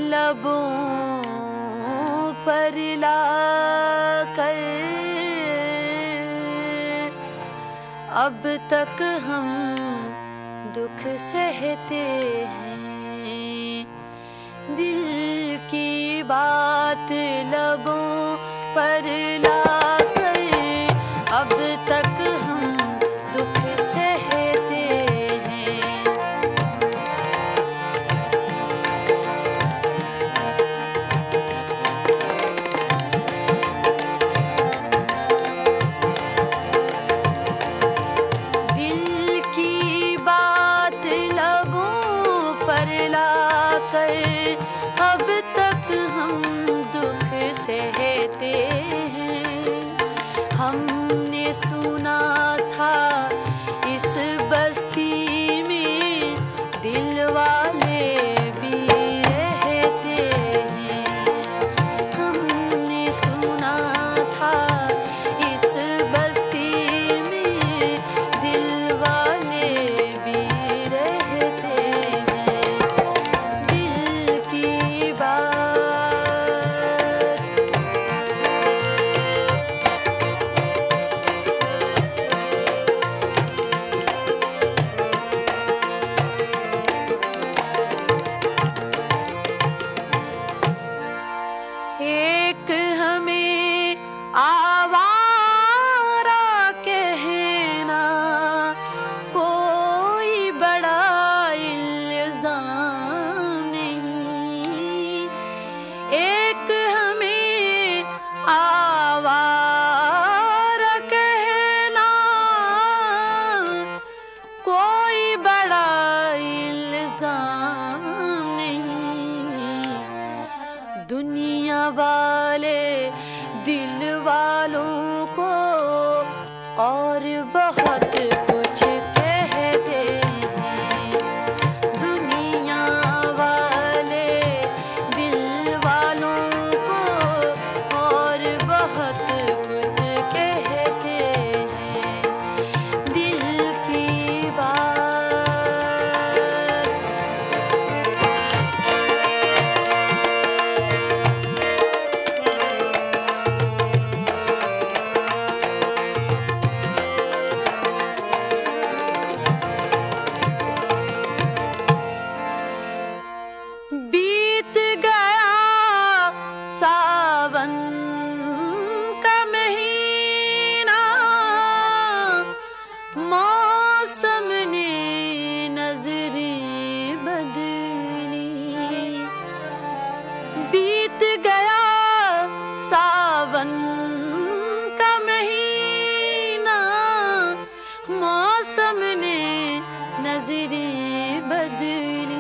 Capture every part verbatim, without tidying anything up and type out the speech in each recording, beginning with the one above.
लबों पर लाकर अब तक हम दुख सहते हैं। दिल की बात लबों पर लाकर अब तक हम दुख सहते हैं। दिल की बात लबों पर लाकर अब तक हम दुख सहते हैं। हमने सुना था इस बस्ती में दिल वाले भी रहते हैं। हमने सुना था इस बस्ती में दिल वाले भी रहते हैं। दिल की बात एक हमें आवारा कहना कोई बड़ा इल्जाम नहीं। एक हमें आवारा कहना कोई बड़ा इल्जाम नहीं। दुनिया वाले दिल वालों को और बहुत कुछ कहते हैं। दुनिया वाले दिल वालों को और बहुत कुछ कहते हैं। दिल की बात बीत गया सावन का महीना, मौसम ने नजरें बदली। बीत गया सावन का महीना, मौसम ने नजरें बदली।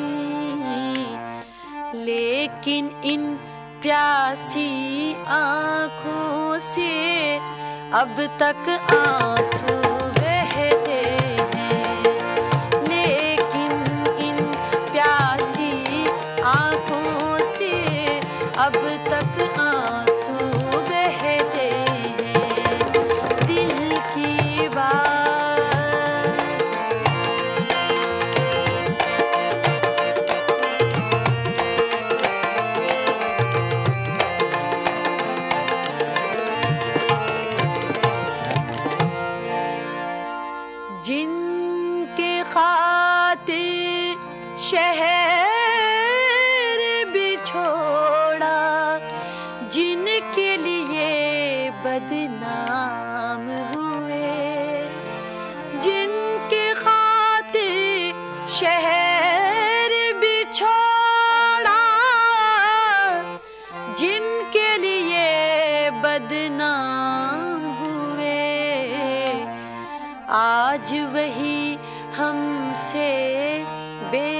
लेकिन इन प्यासी आँखों से अब तक आंसू बहते हैं। लेकिन इन प्यासी आँखों से अब तक आंसू बहते हैं। दिल की बात जिनके खातिर शहर भी छोड़ा, जिनके लिए बदनाम हुए। जिनके खातिर शहर भी छोड़ा, जिनके लिए बदनाम हुए। आज वही हमसे बे